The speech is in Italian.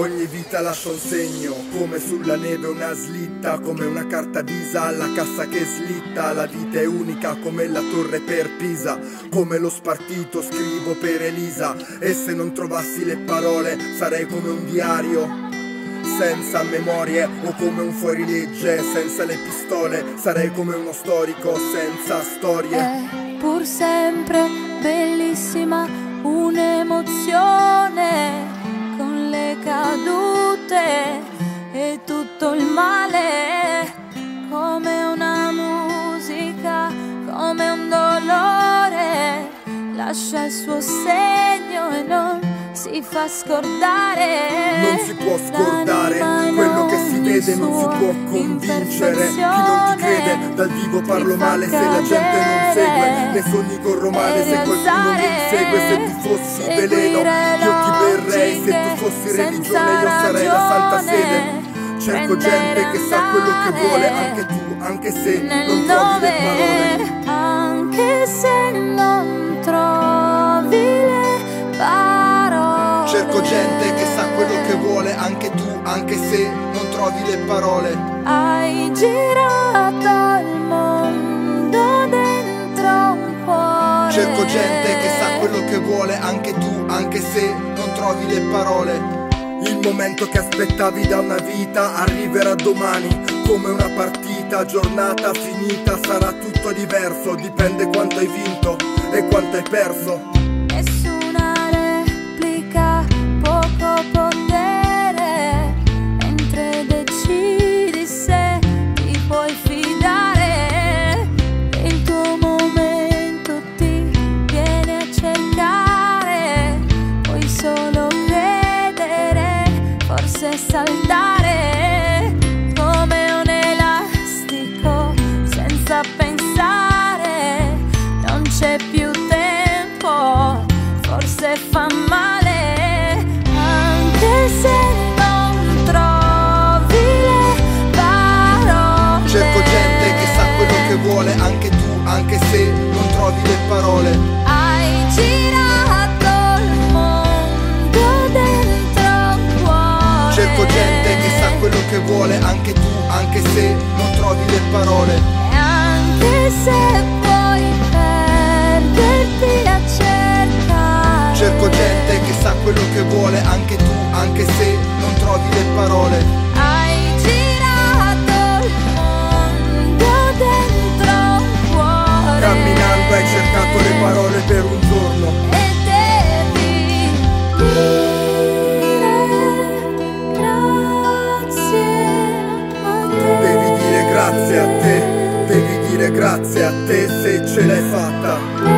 Ogni vita lascia un segno, come sulla neve una slitta, come una carta visa alla cassa che slitta. La vita è unica come la torre per Pisa, come lo spartito scrivo per Elisa. E se non trovassi le parole sarei come un diario senza memorie, o come un fuorilegge senza le pistole. Sarei come uno storico senza storie. È pur sempre bellissima un'emozione, con le cadute e tutto il male, come una musica, come un dolore, lascia il suo segno e non si fa scordare. Non si può scordare quello che si vede, non si può convincere chi non ti crede. Dal vivo parlo male se la gente non segue, nei sogni corro male se qualcuno mi insegue. Se tu fossi veleno io ti berrei, se tu fossi religione io sarei la santa sede. Cerco gente che sa quello che vuole, anche tu, anche se non trovi le parole. Anche se non trovi le parole. Cerco gente che sa quello che vuole, anche tu, anche se non trovi le parole. Hai girato il mondo dentro un cuore. Cerco gente che sa quello che vuole, anche tu, anche se non trovi le parole. Il momento che aspettavi da una vita arriverà domani, come una partita, giornata finita. Sarà tutto diverso, dipende quanto hai vinto e quanto hai perso. Nessuna replica, poco potere, mentre decidi se ti puoi fidare. Il tuo momento ti viene a cercare, puoi solo credere, forse saltare come un elastico senza pensare. Non c'è più tempo, forse fa male, anche se non trovi le parole. Cerco gente che sa quello che vuole, anche tu, anche se non trovi le parole. Hai girato il mondo dentro un cuore. Cerco gente che sa quello che vuole, anche tu, anche se non trovi le parole. E anche se puoi perderti a cercare. Cerco gente che sa quello che vuole, anche tu, anche se non trovi le parole. Hai girato il mondo dentro un cuore. Camminando hai cercato le parole per un giorno. E devi dire grazie a te. Devi dire grazie a te, devi dire grazie a te se ce l'hai fatta.